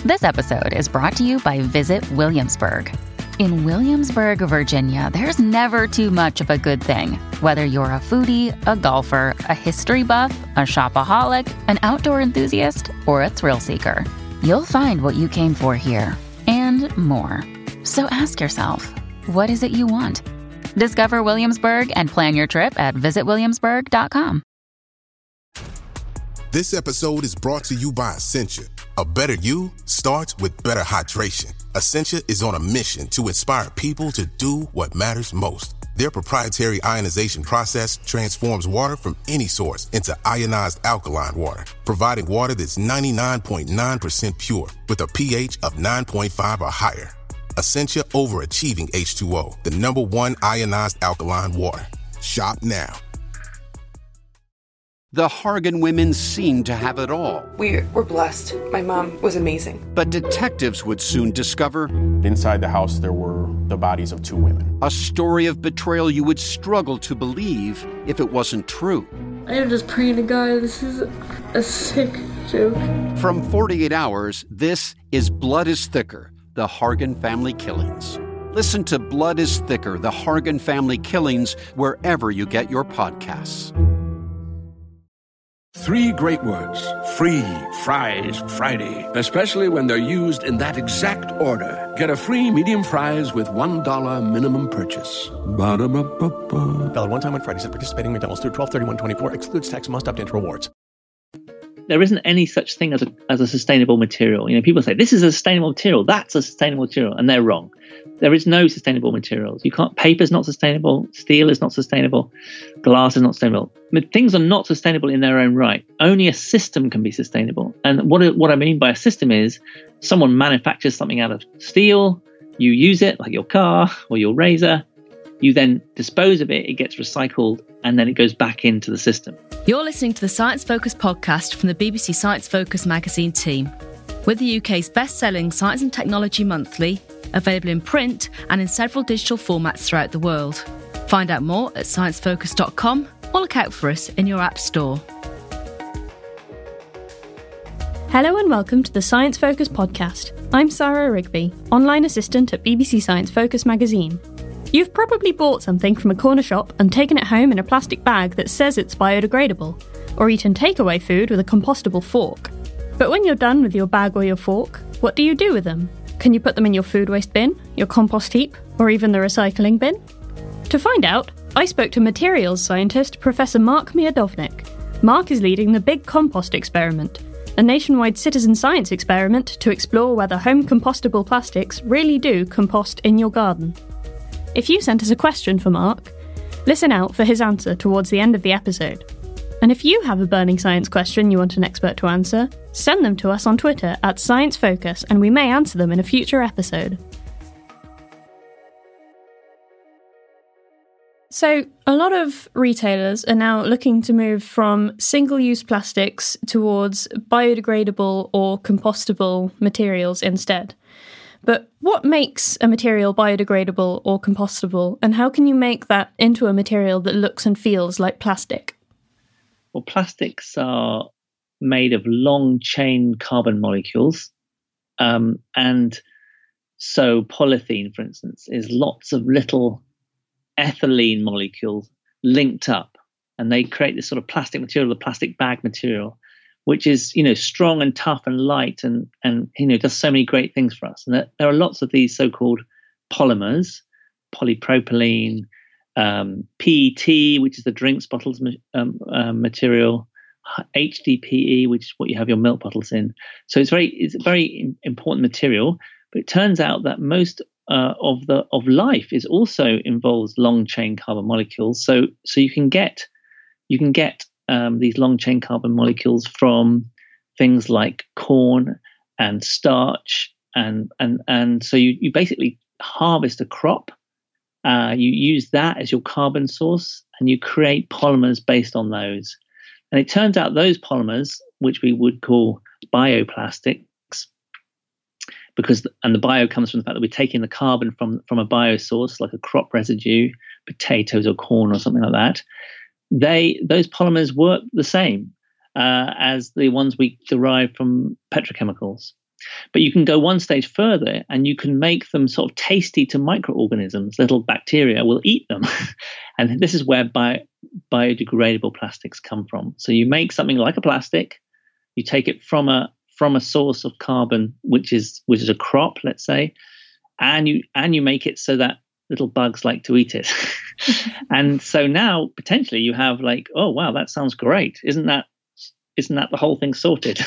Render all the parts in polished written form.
This episode is brought to you by Visit Williamsburg. In Williamsburg, Virginia, there's never too much of a good thing. Whether you're a foodie, a golfer, a history buff, a shopaholic, an outdoor enthusiast, or a thrill seeker, you'll find what you came for here and more. So ask yourself, what is it you want? Discover Williamsburg and plan your trip at visitwilliamsburg.com. This episode is brought to you by Essentia. A better you starts with better hydration. Essentia is on a mission to inspire people to do what matters most. Their proprietary ionization process transforms water from any source into ionized alkaline water, providing water that's 99.9% pure with a pH of 9.5 or higher. Essentia Overachieving H2O, the #1 ionized alkaline water. Shop now. The Hargan women seemed to have it all. We were blessed. My mom was amazing. But detectives would soon discover inside the house there were the bodies of 2 women. A story of betrayal you would struggle to believe if it wasn't true. I am just praying to God, this is a sick joke. From 48 Hours, this is Blood is Thicker, the Hargan Family Killings. Listen to Blood is Thicker, the Hargan Family Killings, wherever you get your podcasts. 3 great words. Free fries Friday. Especially when they're used in that exact order. Get a free medium fries with $1 minimum purchase. Ba-da-ba-ba-ba. Valid one time on Fridays at participating McDonald's through 12/31/24. Excludes tax. Must opt into rewards. There isn't any such thing as a sustainable material. You know, people say this is a sustainable material, that's a sustainable material, and they're wrong. There is no sustainable materials. Paper's not sustainable, steel is not sustainable, glass is not sustainable. But things are not sustainable in their own right. Only a system can be sustainable. And what I mean by a system is someone manufactures something out of steel, you use it like your car or your razor, you then dispose of it, it gets recycled, and then it goes back into the system. You're listening to the Science Focus podcast from the BBC Science Focus magazine team. We're the UK's best-selling Science and Technology Monthly, available in print and in several digital formats throughout the world. Find out more at sciencefocus.com or look out for us in your app store. Hello and welcome to the Science Focus podcast. I'm Sarah Rigby, online assistant at BBC Science Focus magazine. You've probably bought something from a corner shop and taken it home in a plastic bag that says it's biodegradable, or eaten takeaway food with a compostable fork. But when you're done with your bag or your fork, what do you do with them? Can you put them in your food waste bin, your compost heap, or even the recycling bin? To find out, I spoke to materials scientist Professor Mark Miodownik. Mark is leading the Big Compost Experiment, a nationwide citizen science experiment to explore whether home compostable plastics really do compost in your garden. If you sent us a question for Mark, listen out for his answer towards the end of the episode. And if you have a burning science question you want an expert to answer, send them to us on Twitter at ScienceFocus and we may answer them in a future episode. So, a lot of retailers are now looking to move from single-use plastics towards biodegradable or compostable materials instead. But what makes a material biodegradable or compostable, and how can you make that into a material that looks and feels like plastic? Well, plastics are made of long-chain carbon molecules, and so polythene, for instance, is lots of little ethylene molecules linked up, and they create this sort of plastic material, the plastic bag material, which is, strong and tough and light and does so many great things for us. And there are lots of these so-called polymers, polypropylene, PET, which is the drinks bottles material, HDPE, which is what you have your milk bottles in. So it's a very important material. But it turns out that most of life is also involves long chain carbon molecules. So you can get these long chain carbon molecules from things like corn and starch, and so you basically harvest a crop, you use that as your carbon source, and you create polymers based on those. And it turns out those polymers, which we would call bioplastics, and the bio comes from the fact that we're taking the carbon from a biosource like a crop residue, potatoes or corn or something like that. Those polymers work the same as the ones we derive from petrochemicals. But you can go one stage further and you can make them sort of tasty to microorganisms. Little bacteria will eat them. And this is where biodegradable plastics come from. So you make something like a plastic, you take it from a source of carbon, which is a crop, let's say, and you make it so that little bugs like to eat it. And so now potentially you have like, oh wow, that sounds great. Isn't that the whole thing sorted?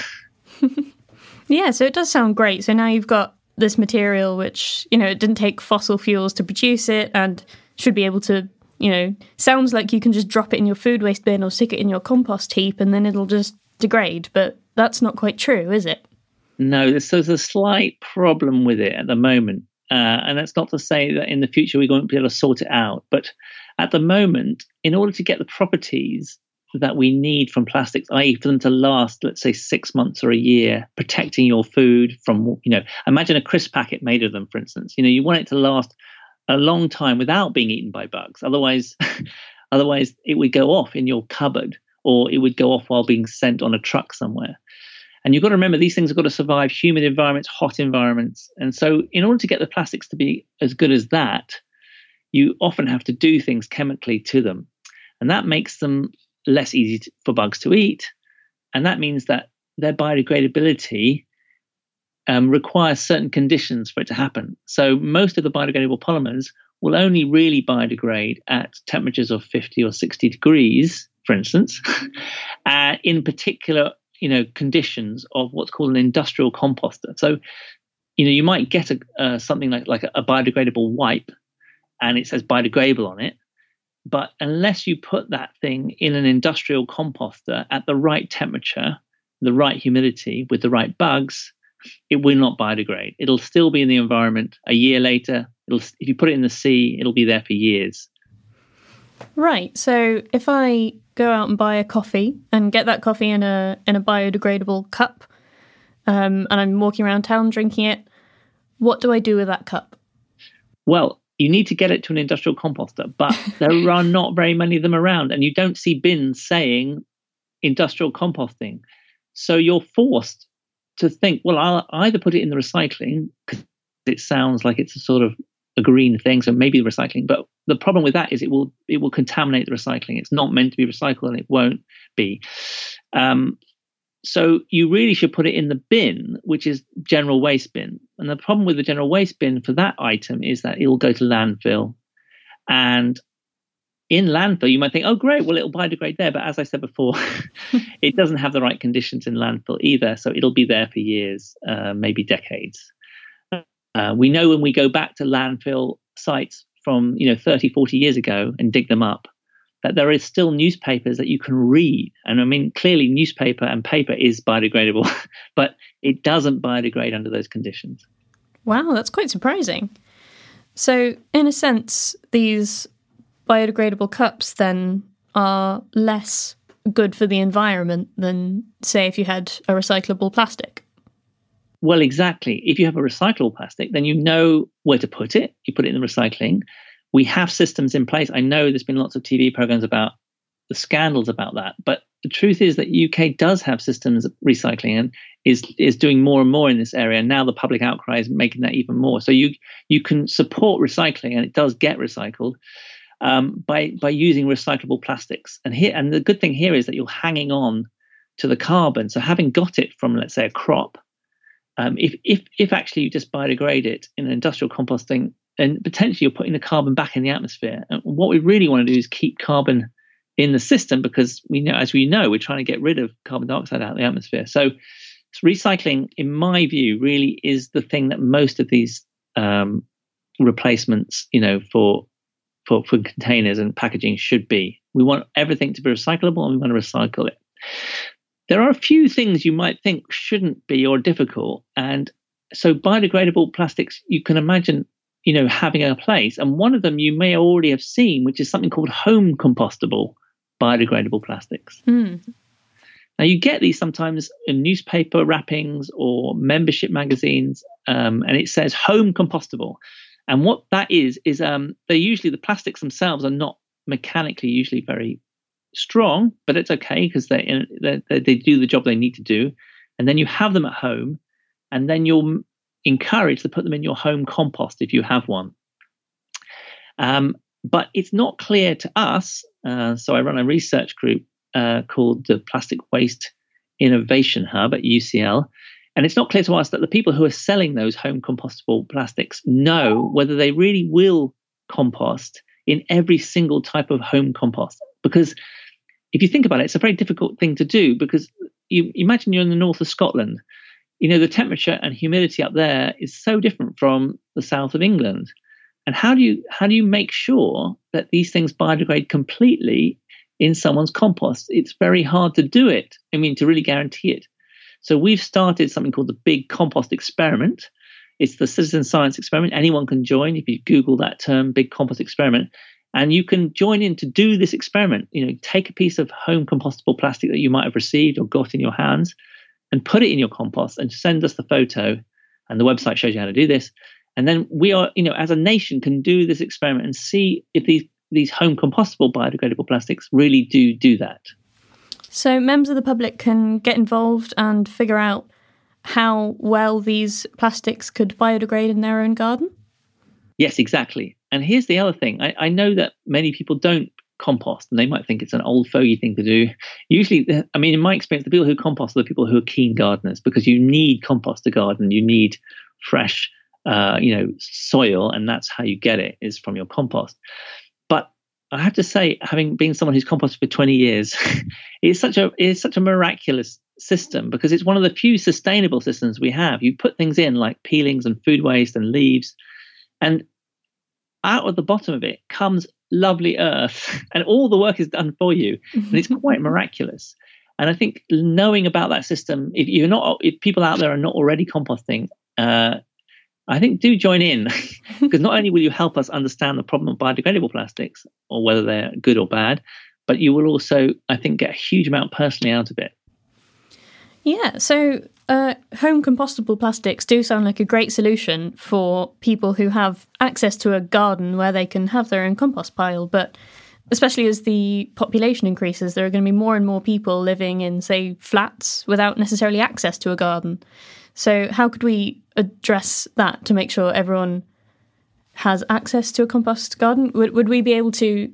Yeah, so it does sound great. So now you've got this material which, it didn't take fossil fuels to produce it and should be able to, sounds like you can just drop it in your food waste bin or stick it in your compost heap and then it'll just degrade. But that's not quite true, is it? No, there's a slight problem with it at the moment. And that's not to say that in the future we won't be able to sort it out. But at the moment, in order to get the properties that we need from plastics, i.e. for them to last, let's say 6 months or a year, protecting your food from, imagine a crisp packet made of them, for instance. You want it to last a long time without being eaten by bugs. Otherwise it would go off in your cupboard or it would go off while being sent on a truck somewhere. And you've got to remember these things have got to survive humid environments, hot environments. And so in order to get the plastics to be as good as that, you often have to do things chemically to them. And that makes them less easy for bugs to eat. And that means that their biodegradability requires certain conditions for it to happen. So most of the biodegradable polymers will only really biodegrade at temperatures of 50 or 60 degrees, for instance, in particular conditions of what's called an industrial composter. So, you might get something like a biodegradable wipe and it says biodegradable on it. But unless you put that thing in an industrial composter at the right temperature, the right humidity with the right bugs, it will not biodegrade. It'll still be in the environment a year later. If you put it in the sea, it'll be there for years. Right. So if I go out and buy a coffee and get that coffee in a biodegradable cup, and I'm walking around town drinking it, what do I do with that cup? Well, you need to get it to an industrial composter, but there are not very many of them around, and you don't see bins saying industrial composting. So you're forced to think, well, I'll either put it in the recycling because it sounds like it's a sort of a green thing, so maybe the recycling. But the problem with that is it will contaminate the recycling. It's not meant to be recycled, and it won't be. So you really should put it in the bin, which is general waste bin. And the problem with the general waste bin for that item is that it will go to landfill. And in landfill, you might think, oh, great, well, it'll biodegrade there. But as I said before, it doesn't have the right conditions in landfill either. So it'll be there for years, maybe decades. We know when we go back to landfill sites from 30, 40 years ago and dig them up, that there is still newspapers that you can read. And I mean, clearly newspaper and paper is biodegradable, but it doesn't biodegrade under those conditions. Wow, that's quite surprising. So in a sense, these biodegradable cups then are less good for the environment than, say, if you had a recyclable plastic. Well, exactly. If you have a recyclable plastic, then you know where to put it. You put it in the recycling. We have systems in place. I know there's been lots of TV programs about the scandals about that, but the truth is that UK does have systems of recycling and is doing more and more in this area. And now the public outcry is making that even more. So you can support recycling, and it does get recycled by using recyclable plastics. And the good thing here is that you're hanging on to the carbon. So having got it from, let's say, a crop, if actually you just biodegrade it in an industrial composting, and potentially you're putting the carbon back in the atmosphere. And what we really want to do is keep carbon in the system, because as we know, we're trying to get rid of carbon dioxide out of the atmosphere. So recycling, in my view, really is the thing that most of these replacements, for containers and packaging should be. We want everything to be recyclable, and we want to recycle it. There are a few things you might think shouldn't be or difficult. And so biodegradable plastics, you can imagine, having a place. And one of them you may already have seen, which is something called home compostable biodegradable plastics. Mm. Now, you get these sometimes in newspaper wrappings or membership magazines, and it says home compostable. And what that is they're usually, the plastics themselves are not mechanically usually very strong, but it's okay because they do the job they need to do. And then you have them at home, and then you're encouraged to put them in your home compost if you have one. But it's not clear to us. So I run a research group called the Plastic Waste Innovation Hub at UCL. And it's not clear to us that the people who are selling those home compostable plastics know whether they really will compost in every single type of home compost. Because if you think about it, it's a very difficult thing to do, because you imagine you're in the north of Scotland. The temperature and humidity up there is so different from the south of England. And how do you make sure that these things biodegrade completely in someone's compost? It's very hard to do it. To really guarantee it. So we've started something called the Big Compost Experiment. It's the citizen science experiment. Anyone can join if you Google that term, Big Compost Experiment. And you can join in to do this experiment. Take a piece of home compostable plastic that you might have received or got in your hands and put it in your compost and send us the photo. And the website shows you how to do this. And then we are, as a nation, can do this experiment and see if these home compostable biodegradable plastics really do that. So members of the public can get involved and figure out how well these plastics could biodegrade in their own garden? Yes, exactly. And here's the other thing. I know that many people don't compost, and they might think it's an old fogey thing to do. Usually, in my experience, the people who compost are the people who are keen gardeners, because you need compost to garden. You need fresh, soil, and that's how you get it, is from your compost. But I have to say, having been someone who's composted for 20 years, it's such a miraculous system, because it's one of the few sustainable systems we have. You put things in like peelings and food waste and leaves, and out of the bottom of it comes lovely earth, and all the work is done for you. And it's quite miraculous. And I think knowing about that system, if people out there are not already composting, I think do join in, because not only will you help us understand the problem of biodegradable plastics, or whether they're good or bad, but you will also, I think, get a huge amount personally out of it. Yeah, so home compostable plastics do sound like a great solution for people who have access to a garden where they can have their own compost pile. But especially as the population increases, there are going to be more and more people living in, say, flats without necessarily access to a garden. So how could we address that to make sure everyone has access to a compost garden? Would we be able to,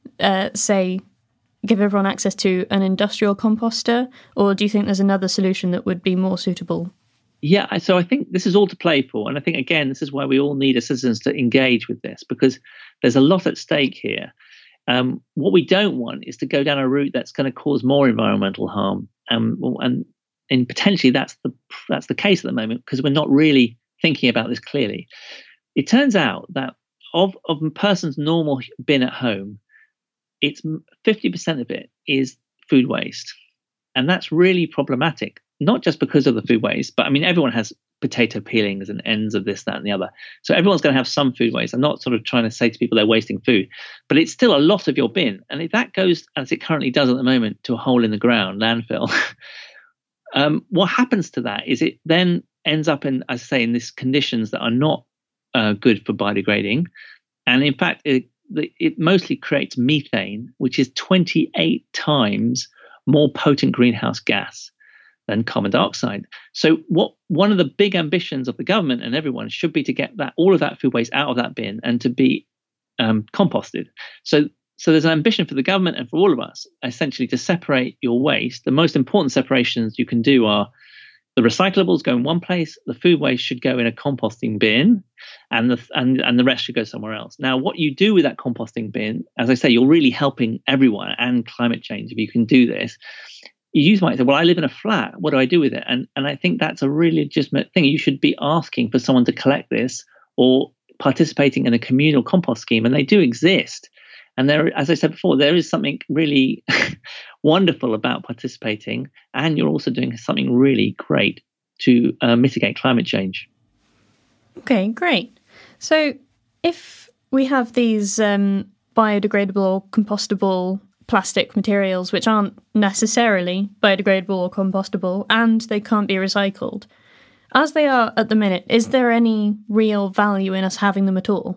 give everyone access to an industrial composter? Or do you think there's another solution that would be more suitable? Yeah, so I think this is all to play for. And I think, again, this is why we all need as citizens to engage with this, because there's a lot at stake here. What we don't want is to go down a route that's going to cause more environmental harm. And potentially that's the case at the moment, because we're not really thinking about this clearly. It turns out that of a person's normal bin at home, it's 50% of it is food waste. And that's really problematic, not just because of the food waste, but everyone has potato peelings and ends of this, that, and the other. So everyone's going to have some food waste. I'm not sort of trying to say to people they're wasting food, but it's still a lot of your bin. And if that goes, as it currently does at the moment, to a hole in the ground, landfill, what happens to that is it then ends up in, as I say, in these conditions that are not good for biodegrading. And in fact, it mostly creates methane, which is 28 times more potent greenhouse gas than carbon dioxide. So one of the big ambitions of the government and everyone should be to get all of that food waste out of that bin and to be composted. So there's an ambition for the government and for all of us, essentially, to separate your waste. The most important separations you can do are the recyclables go in one place, the food waste should go in a composting bin, and the rest should go somewhere else. Now, what you do with that composting bin, as I say, you're really helping everyone and climate change if you can do this. You might say, well, I live in a flat. What do I do with it? And I think that's a really legitimate thing. You should be asking for someone to collect this or participating in a communal compost scheme, and they do exist. And there, as I said before, there is something really wonderful about participating, and you're also doing something really great to mitigate climate change. Okay, great. So if we have these biodegradable or compostable plastic materials which aren't necessarily biodegradable or compostable, and they can't be recycled, as they are at the minute, is there any real value in us having them at all?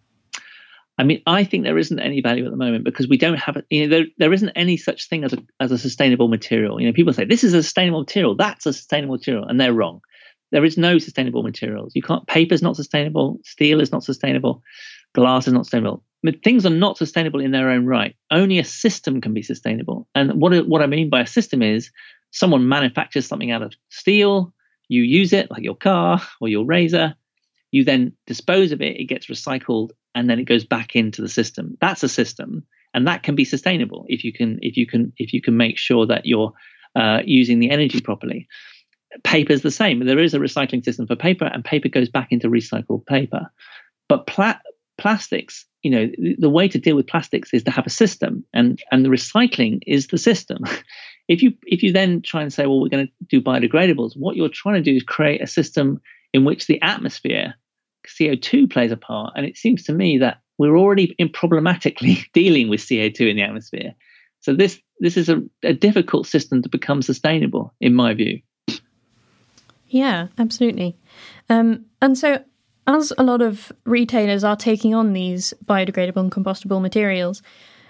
I think there isn't any value at the moment, because we don't have there isn't any such thing as a sustainable material. People say this is a sustainable material, that's a sustainable material, and they're wrong. there is no sustainable materials. Paper is not sustainable, steel is not sustainable, glass is not sustainable. But things are not sustainable in their own right. Only a system can be sustainable. And what I mean by a system is someone manufactures something out of steel, you use it like your car or your razor, you then dispose of it, it gets recycled, and then it goes back into the system. That's a system, and that can be sustainable if you can make sure that you're using the energy properly. Paper is the same. There is a recycling system for paper, and paper goes back into recycled paper. But plastics, the way to deal with plastics is to have a system, and the recycling is the system. If you then try and say, well, we're going to do biodegradables, what you're trying to do is create a system in which the atmosphere, CO2 plays a part. And it seems to me that we're already problematically dealing with CO2 in the atmosphere. So this is a difficult system to become sustainable, in my view. Yeah, absolutely. And so as a lot of retailers are taking on these biodegradable and compostable materials,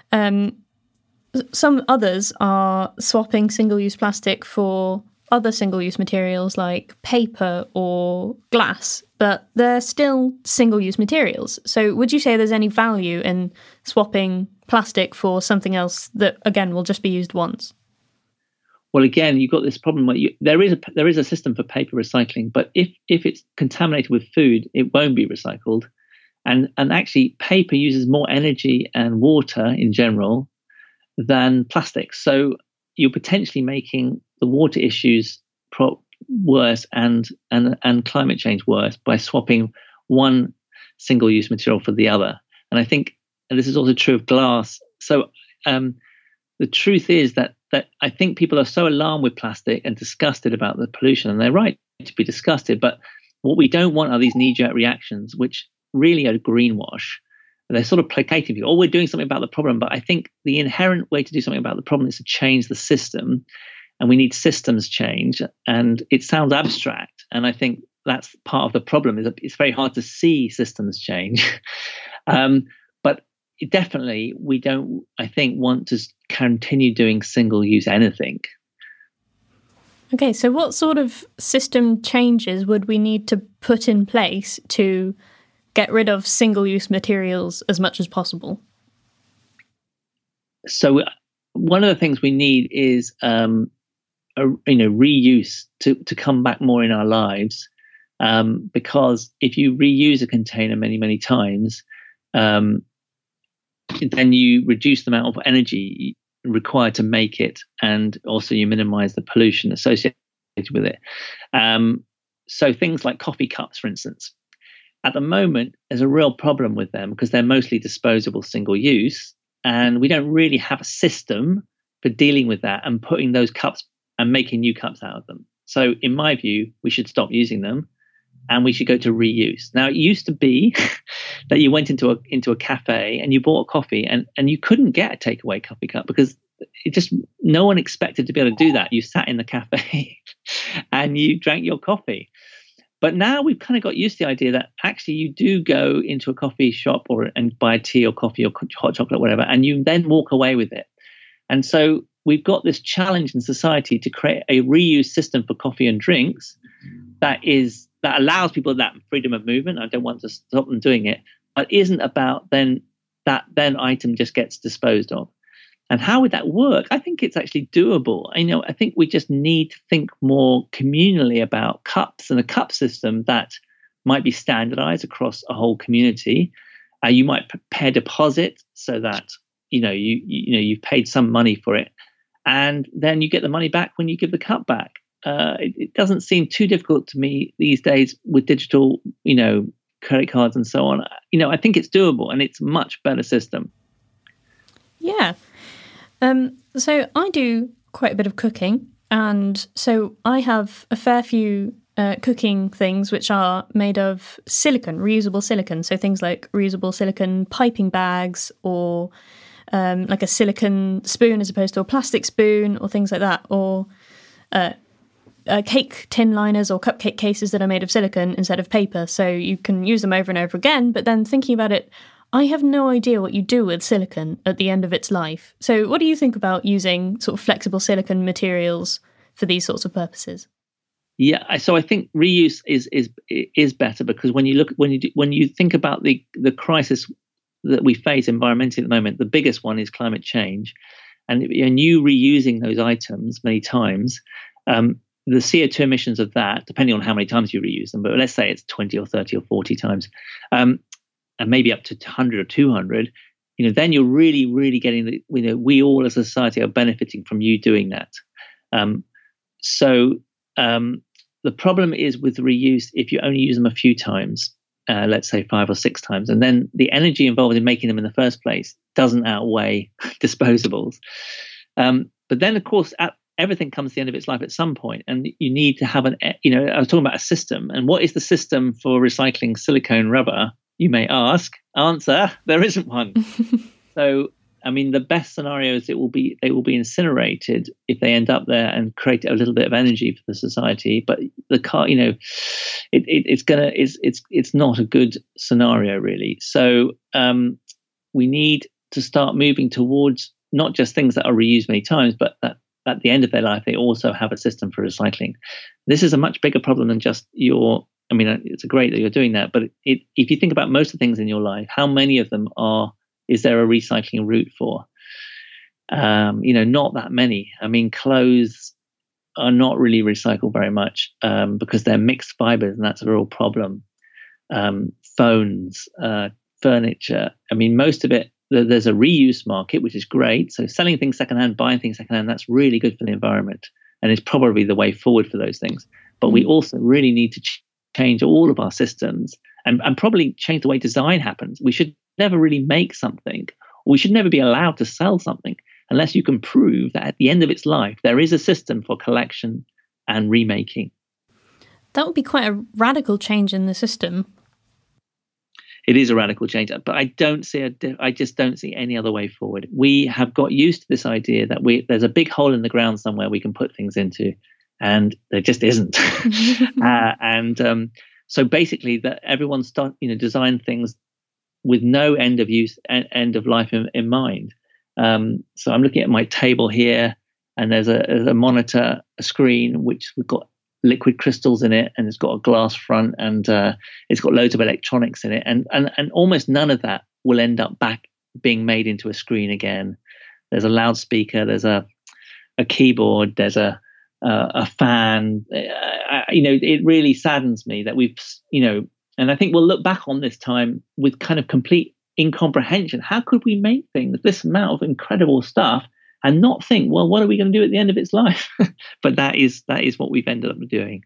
some others are swapping single-use plastic for other single-use materials like paper or glass, but they're still single-use materials. So would you say there's any value in swapping plastic for something else that, again, will just be used once? Well, again, you've got this problem where there is a system for paper recycling, but if it's contaminated with food, it won't be recycled. And actually, paper uses more energy and water in general than plastic. So you're potentially making the water issues worse and climate change worse by swapping one single-use material for the other. And I think, and this is also true of glass. So the truth is that I think people are so alarmed with plastic and disgusted about the pollution, and they're right to be disgusted. But what we don't want are these knee-jerk reactions, which really are greenwash. They're sort of placating people. Oh, we're doing something about the problem. But I think the inherent way to do something about the problem is to change the system. And we need systems change. And it sounds abstract. And I think that's part of the problem, is that it's very hard to see systems change. But definitely, we don't, I think, want to continue doing single-use anything. Okay, so what sort of system changes would we need to put in place to get rid of single-use materials as much as possible? So one of the things we need is reuse to come back more in our lives, because if you reuse a container many, many times, then you reduce the amount of energy required to make it, and also you minimize the pollution associated with it. So things like coffee cups, for instance. At the moment, there's a real problem with them because they're mostly disposable, single use, and we don't really have a system for dealing with that and putting those cups and making new cups out of them. So in my view, we should stop using them and we should go to reuse. Now, it used to be that you went into a cafe and you bought a coffee and you couldn't get a takeaway coffee cup because no one expected to be able to do that. You sat in the cafe and you drank your coffee. But now we've kind of got used to the idea that actually you do go into a coffee shop and buy tea or coffee or hot chocolate, whatever, and you then walk away with it. And so we've got this challenge in society to create a reuse system for coffee and drinks that allows people that freedom of movement. I don't want to stop them doing it, but isn't about then item just gets disposed of. And how would that work? I think it's actually doable. I think we just need to think more communally about cups and a cup system that might be standardized across a whole community. You might pay a deposit so that you've paid some money for it, and then you get the money back when you give the cup back. It doesn't seem too difficult to me these days with digital, credit cards and so on. I think it's doable and it's a much better system. Yeah. So I do quite a bit of cooking, and so I have a fair few cooking things which are made of silicone, reusable silicone. So things like reusable silicone piping bags, or like a silicone spoon as opposed to a plastic spoon, or things like that, or cake tin liners or cupcake cases that are made of silicone instead of paper. So you can use them over and over again, but then thinking about it, I have no idea what you do with silicone at the end of its life. So what do you think about using sort of flexible silicone materials for these sorts of purposes? Yeah, so I think reuse is better, because when you think about the crisis that we face environmentally at the moment, the biggest one is climate change, and you reusing those items many times, the CO2 emissions of that, depending on how many times you reuse them, but let's say it's 20 or 30 or 40 times, and maybe up to 100 or 200, then you're really getting the, we all as a society are benefiting from you doing that. The problem is with reuse, if you only use them a few times, let's say 5 or 6 times, and then the energy involved in making them in the first place doesn't outweigh disposables. But then, of course, everything comes to the end of its life at some point, and you need to have I was talking about a system, and what is the system for recycling silicone rubber? You may ask. Answer: there isn't one. So, I mean, the best scenario is they will be incinerated if they end up there and create a little bit of energy for the society. But the car, it's not a good scenario really. So we need to start moving towards not just things that are reused many times, but that at the end of their life they also have a system for recycling. This is a much bigger problem than just it's great that you're doing that, but if you think about most of the things in your life, how many of them is there a recycling route for? Not that many. I mean, clothes are not really recycled very much because they're mixed fibers, and that's a real problem. Phones, furniture. I mean, most of it, there's a reuse market, which is great. So selling things secondhand, buying things secondhand, that's really good for the environment, and it's probably the way forward for those things. But we also really need to change all of our systems and probably change the way design happens. We should never really make something, or we should never be allowed to sell something unless you can prove that at the end of its life there is a system for collection and remaking. That would be quite a radical change in the system. It is a radical change, but I just don't see any other way forward. We have got used to this idea that there's a big hole in the ground somewhere we can put things into, and there just isn't. So basically, that everyone design things with no end of use and end of life in mind. So I'm looking at my table here, and there's a monitor, a screen, which we've got liquid crystals in it, and it's got a glass front, and it's got loads of electronics in it, and almost none of that will end up back being made into a screen again. There's a loudspeaker, there's a keyboard, there's a fan. It really saddens me that we've, and I think we'll look back on this time with kind of complete incomprehension. How could we make things, this amount of incredible stuff, and not think, well, what are we going to do at the end of its life? But that is what we've ended up doing.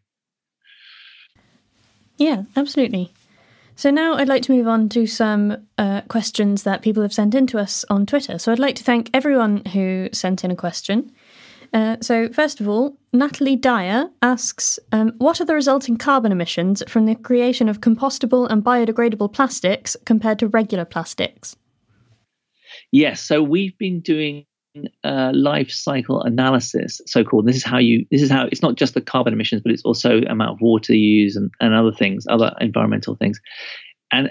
Yeah, absolutely. So now I'd like to move on to some questions that people have sent in to us on Twitter. So I'd like to thank everyone who sent in a question. So first of all, Natalie Dyer asks, what are the resulting carbon emissions from the creation of compostable and biodegradable plastics compared to regular plastics? Yes, so we've been doing life cycle analysis, so-called. This is how it's not just the carbon emissions, but it's also amount of water you use and other things, other environmental things. And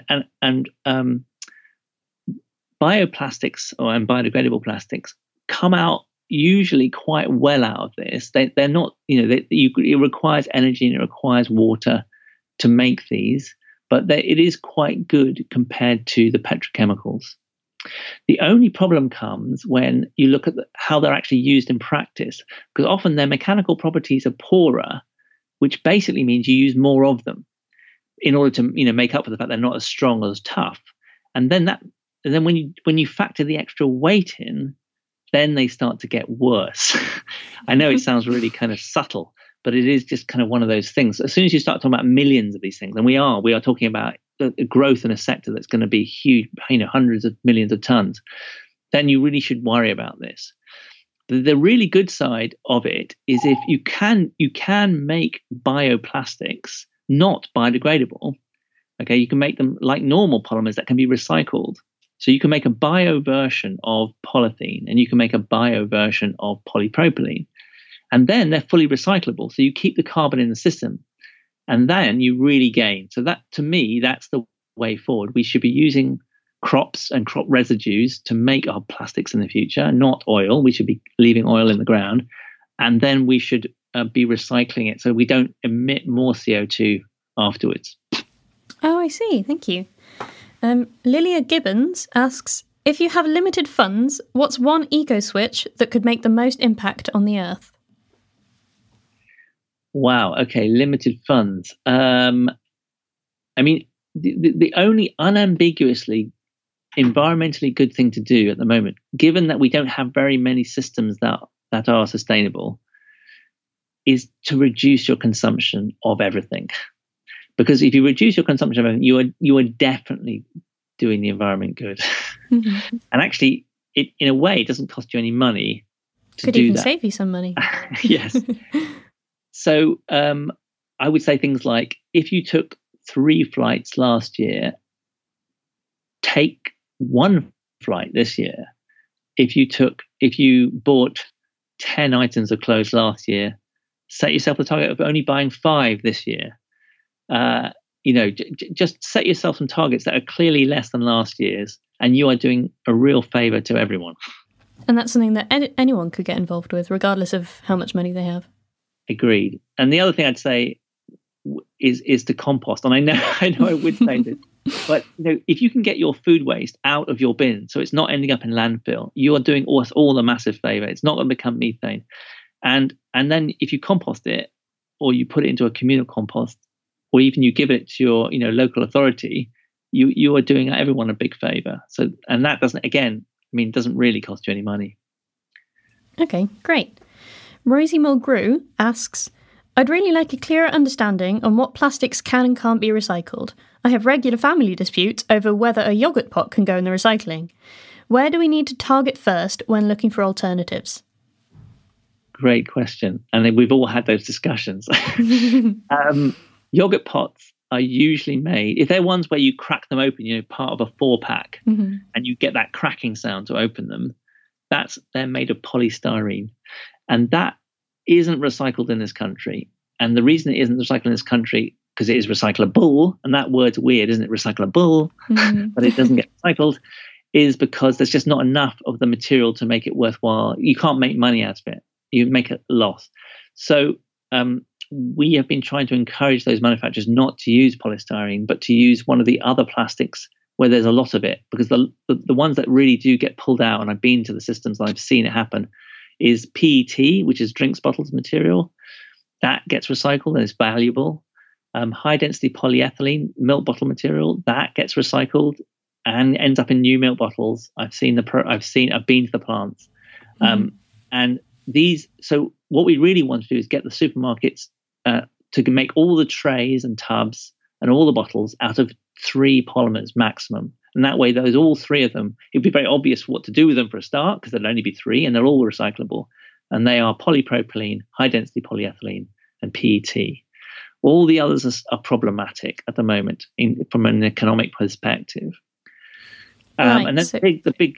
bioplastics and biodegradable plastics come out usually quite well out of this. They're not, it requires energy and it requires water to make these, but it is quite good compared to the petrochemicals. The only problem comes when you look at how they're actually used in practice, because often their mechanical properties are poorer, which basically means you use more of them in order to make up for the fact they're not as strong or as tough. And then when you factor the extra weight in, then they start to get worse. I know it sounds really kind of subtle, but it is just kind of one of those things. As soon as you start talking about millions of these things, and we are talking about the growth in a sector that's going to be huge, hundreds of millions of tons, then you really should worry about this. The really good side of it is if you can make bioplastics not biodegradable. Okay, you can make them like normal polymers that can be recycled. So you can make a bio version of polythene, and you can make a bio version of polypropylene, and then they're fully recyclable. So you keep the carbon in the system, and then you really gain. So that, to me, that's the way forward. We should be using crops and crop residues to make our plastics in the future, not oil. We should be leaving oil in the ground, and then we should be recycling it so we don't emit more CO2 afterwards. Oh, I see. Thank you. Lilia Gibbons asks, if you have limited funds, what's one eco-switch that could make the most impact on the Earth? Wow. Okay. Limited funds. I mean, the only unambiguously environmentally good thing to do at the moment, given that we don't have very many systems that are sustainable, is to reduce your consumption of everything. Because if you reduce your consumption of everything, you are definitely doing the environment good. Mm-hmm. And actually, in a way, it doesn't cost you any money to do that. Could even save you some money. Yes. So I would say things like, if you took 3 flights last year, take 1 flight this year. If you bought 10 items of clothes last year, set yourself the target of only buying 5 this year. Just set yourself some targets that are clearly less than last year's, and you are doing a real favor to everyone. And that's something that anyone could get involved with, regardless of how much money they have. Agreed. And the other thing I'd say is to compost. And I know I would say this, but if you can get your food waste out of your bin, so it's not ending up in landfill, you are doing us all a massive favor. It's not going to become methane. And then if you compost it, or you put it into a communal compost, or even you give it to your local authority, you are doing everyone a big favor. So, and that doesn't really cost you any money. Okay, great. Rosie Mulgrew asks, I'd really like a clearer understanding on what plastics can and can't be recycled. I have regular family disputes over whether a yoghurt pot can go in the recycling. Where do we need to target first when looking for alternatives? Great question. And we've all had those discussions. Yogurt pots are usually made, if they're ones where you crack them open, part of a 4-pack, mm-hmm. and you get that cracking sound to open them, they're made of polystyrene. And that isn't recycled in this country. And the reason it isn't recycled in this country, because it is recyclable, and that word's weird, isn't it? Recyclable, mm-hmm. but it doesn't get recycled, is because there's just not enough of the material to make it worthwhile. You can't make money out of it. You make a loss. So we have been trying to encourage those manufacturers not to use polystyrene, but to use one of the other plastics where there's a lot of it, because the ones that really do get pulled out, and I've been to the systems and I've seen it happen, is PET, which is drinks bottles material. That gets recycled and is valuable. High density polyethylene, milk bottle material, that gets recycled and ends up in new milk bottles. I've been to the plants. Mm-hmm. And these, so what we really want to do is get the supermarkets to make all the trays and tubs and all the bottles out of 3 polymers maximum. And that way, all 3 of them, it'd be very obvious what to do with them for a start, because there'll only be 3 and they're all recyclable. And they are polypropylene, high density polyethylene, and PET. All the others are problematic at the moment from an economic perspective. Right, and then so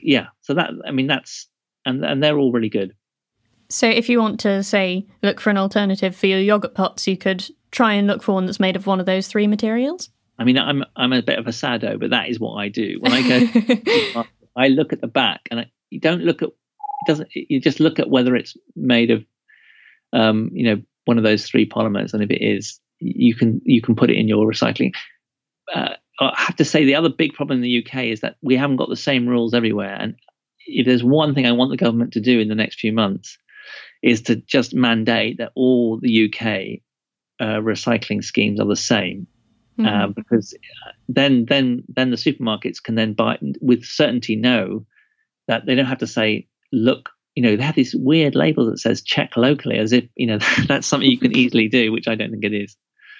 that's, and they're all really good. So if you want to, say, look for an alternative for your yogurt pots, you could try and look for one that's made of one of those 3 materials? I mean, I'm a bit of a sado, but that is what I do. When I go, I look at the back, and you don't look at, you just look at whether it's made of, one of those 3 polymers. And if it is, you can put it in your recycling. I have to say, the other big problem in the UK is that we haven't got the same rules everywhere. And if there's one thing I want the government to do in the next few months, is to just mandate that all the UK recycling schemes are the same. Mm-hmm. Because then the supermarkets can then buy with certainty, know that they don't have to say, look, they have these weird labels that says check locally, as if that's something you can easily do, which I don't think it is.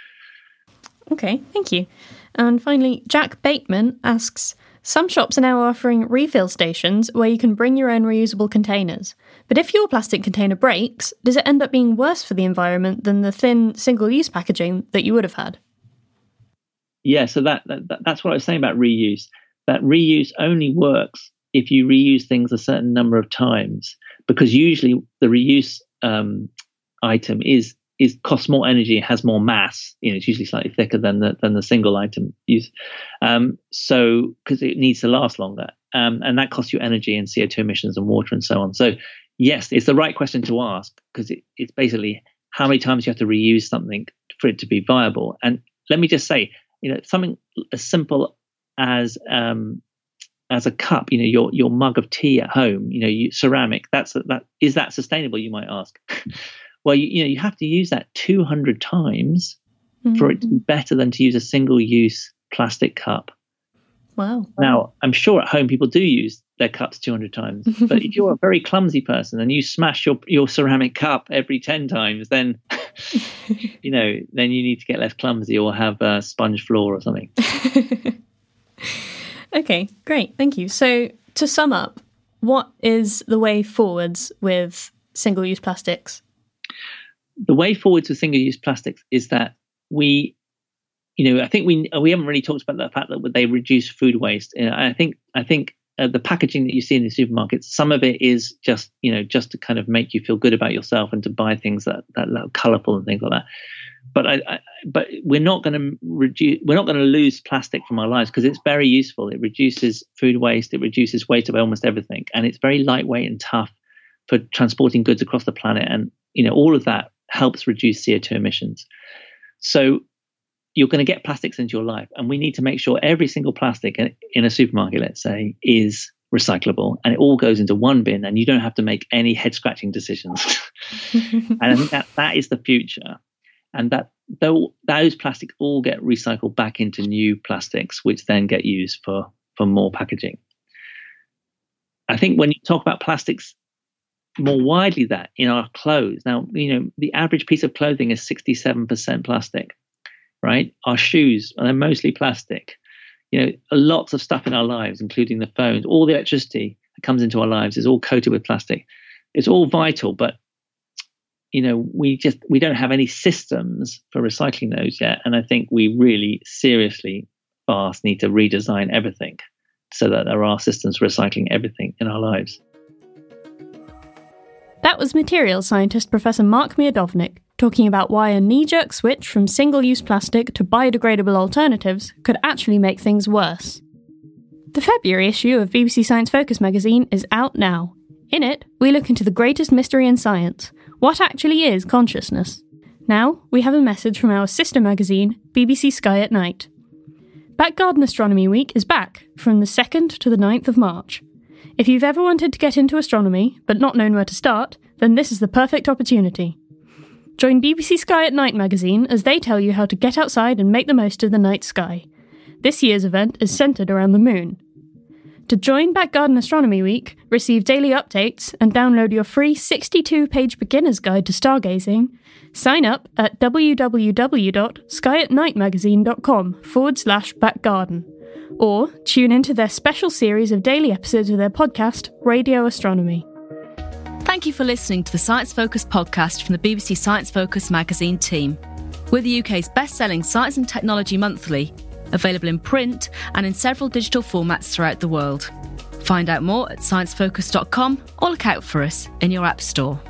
Okay, thank you. And finally, Jack Bateman asks, some shops are now offering refill stations where you can bring your own reusable containers. But if your plastic container breaks, does it end up being worse for the environment than the thin single-use packaging that you would have had? Yeah, so that's what I was saying about reuse. That reuse only works if you reuse things a certain number of times, because usually the reuse item costs more energy, has more mass. It's usually slightly thicker than the single item use. So because it needs to last longer, and that costs you energy and CO2 emissions and water and so on. So yes, it's the right question to ask, because it's basically, how many times you have to reuse something for it to be viable. And let me just say, something as simple as a cup, your mug of tea at home, ceramic, is that sustainable, you might ask? Well, you have to use that 200 times for it to be better than to use a single-use plastic cup. Wow. Now, I'm sure at home people do use their cups 200 times, but if you're a very clumsy person and you smash your ceramic cup every 10 times, then then you need to get less clumsy or have a sponge floor or something. Okay, great. Thank you. So to sum up, what is the way forwards with single-use plastics? The way forwards with single-use plastics is that I think we haven't really talked about the fact that they reduce food waste. I think the packaging that you see in the supermarkets, some of it is just to kind of make you feel good about yourself and to buy things that look colourful and things like that. But we're not going to lose plastic from our lives because it's very useful. It reduces food waste. It reduces waste of almost everything, and it's very lightweight and tough for transporting goods across the planet. And all of that helps reduce CO2 emissions. So you're going to get plastics into your life, and we need to make sure every single plastic in a supermarket, let's say, is recyclable, and it all goes into one bin, and you don't have to make any head-scratching decisions. And I think that is the future, and that those plastics all get recycled back into new plastics, which then get used for more packaging. I think when you talk about plastics more widely, that in our clothes, now the average piece of clothing is 67% plastic. Right? Our shoes, they're mostly plastic. Lots of stuff in our lives, including the phones, all the electricity that comes into our lives is all coated with plastic. It's all vital, but we don't have any systems for recycling those yet. And I think we really seriously fast need to redesign everything so that there are systems for recycling everything in our lives. That was materials scientist Professor Mark Miodownik talking about why a knee-jerk switch from single-use plastic to biodegradable alternatives could actually make things worse. The February issue of BBC Science Focus magazine is out now. In it, we look into the greatest mystery in science. What actually is consciousness? Now, we have a message from our sister magazine, BBC Sky at Night. Back Garden Astronomy Week is back from the 2nd to the 9th of March. If you've ever wanted to get into astronomy, but not known where to start, then this is the perfect opportunity. Join BBC Sky at Night magazine as they tell you how to get outside and make the most of the night sky. This year's event is centred around the moon. To join Back Garden Astronomy Week, receive daily updates, and download your free 62-page beginner's guide to stargazing, sign up at www.skyatnightmagazine.com/backgarden, or tune into their special series of daily episodes of their podcast, Radio Astronomy. Thank you for listening to the Science Focus podcast from the BBC Science Focus magazine team. We're the UK's best-selling science and technology monthly, available in print and in several digital formats throughout the world. Find out more at sciencefocus.com or look out for us in your app store.